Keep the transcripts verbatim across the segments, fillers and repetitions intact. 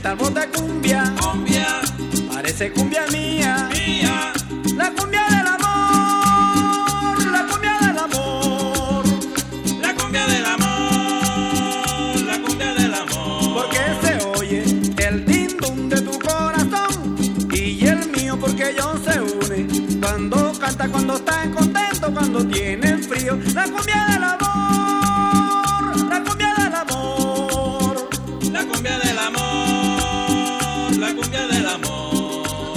esta voz de cumbia, cumbia, parece cumbia mía, mía, la cumbia del amor, la cumbia del amor, la cumbia del amor, la cumbia del amor. porque se oye el din dum de tu corazón y el mío porque ellos se unen cuando canta, cuando están contentos, cuando tienen frío, la cumbia del amor, la cumbia del amor, la cumbia del amor, la cumbia del amor.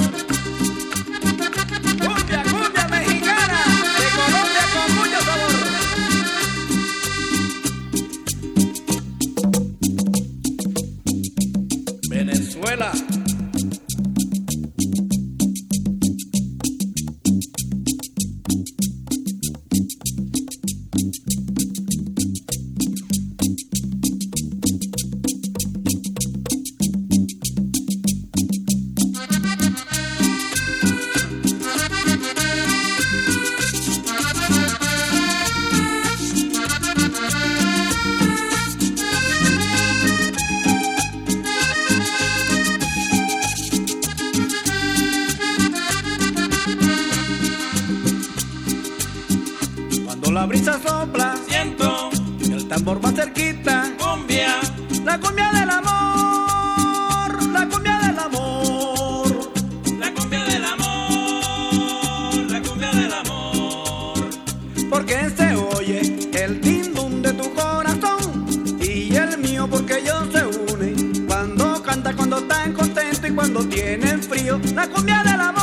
cumbia, cumbia mexicana, de Colombia con mucho sabor. Venezuela. Cuando la brisa sopla, Siento el tambor va cerquita, cumbia, la cumbia del amor, la cumbia del amor, la cumbia del amor, la cumbia del amor. porque se oye el din dum de tu corazón y el mío porque ellos se unen cuando canta, cuando están contentos y cuando tienen frío, la cumbia del amor.